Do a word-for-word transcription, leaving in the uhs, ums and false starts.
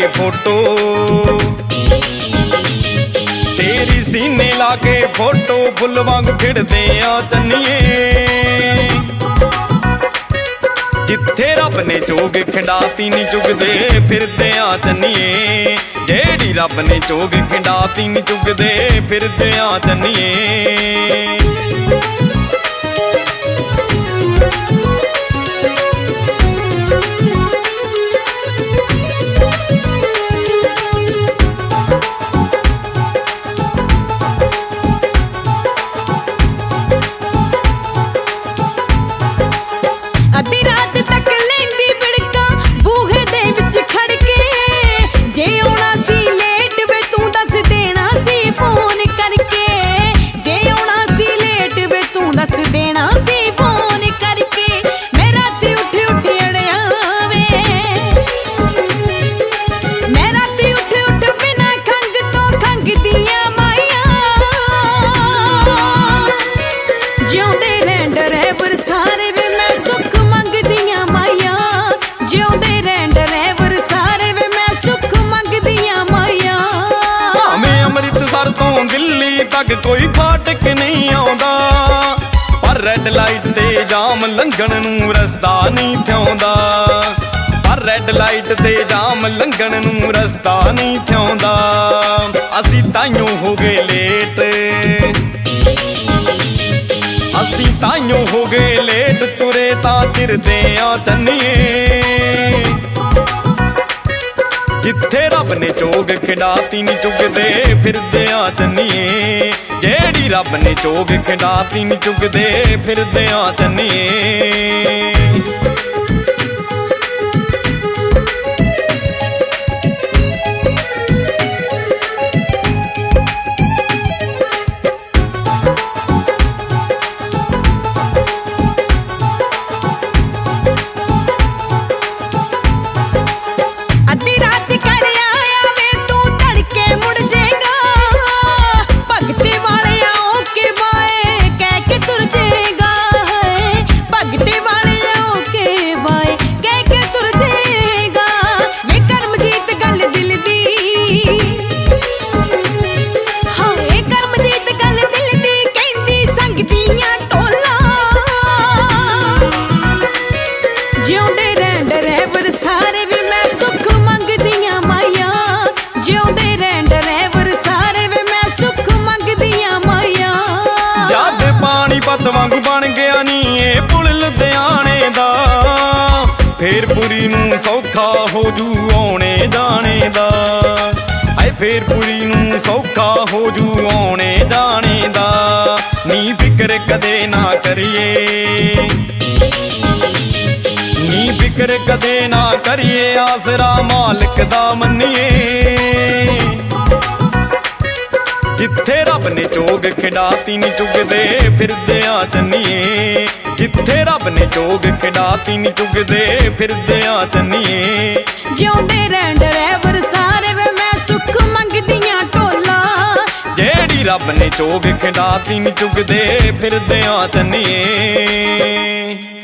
Photo, तेरी सीने लाके फोटो फुल वांग खिड़दे आ चन्निए। जिथे रब ने चोग खिंडाती नी चुगदे फिरदे आ चन्निए, जेड़ी रब ने चोग खिंडाती नी चुगदे फिरदे आ चन्निए। अद्धी रात तक लेंदी बिड़का बूहे दे विच खड़ के, जे आउणा सी लेट वे तू दस देना सी फोन करके, जे आउणा सी लेट वे तू दस देना सी फोन करके। मैं राती उठ उठ अड़िया वे, मैं राती उठ उठ बिना खंग तो खंग दियां माइया, जिउंदे रैन ड्राइवर सारे वे मैं सुख मंगदियां माइया, जिउंदे रैन ड्राइवर सारे वे मैं सुख मंगदियां माइया। भावें अमृतसर तो दिल्ली तक कोई फाटक नहीं आउंदा, पर रेड लाइट ते जाम लंघण नूं रस्ता नहीं थिआउंदा, पर रेड लाइट ते जाम लंघण नूं रस्ता नहीं थिआउंदा। असीं ताइयों हो गए लेट, असीं ताइयों हो गए लेट, तुरे तां चिरदे आ चन्निए। जिथे रब ने चोग खिंडाती नी चुगदे फिरदे आ चन्निए, जेड़ी रब ने चोग खिंडाती नी चुगदे फिरदे आ चन्निए। अद्धी रात कर आया वे तू तड़के मुड़ जेगा, भगते वाले आओ के बाए कह के तुर जेगा, भगते वाले आओ के बाए कह के तुर जेगा। वे करमजीत गल दिल दी, हाँ ए करमजीत गल दिल दी, कहंदी संग दियां टोला, जिउंदे रैन ड्राइवर सारे वे मैं सुख मंगदियां माइया, जिउंदे रैन ड्राइवर सारे वे मैं सुख मंगदियां माइया। जद पानीपत वांगू बन गया नी ए पुल लुधियाने दा, फेर पुरी नूं सौखा हो जू आउणे जाने दा, आए फेर पुरी नूं सौखा हो जू आउणे जाने दा। नी फिक्र कदे ना करिए, नी फिक्र कदे ना करिए, आसरा मालिक दा मन्निए। जिथे रब ने चोग खिंडाती नी चुगदे फिरदे आ चन्निए, जिथे रब ने चोग खिंडाती नी चुगदे फिरदे आ चन्निए। जिउंदे रैन ड्राइवर सारे वे मैं सुख मंगदियां टोला, जेड़ी रब ने चोग खिंडाती नी चुगदे फिरदे आ चन्निए।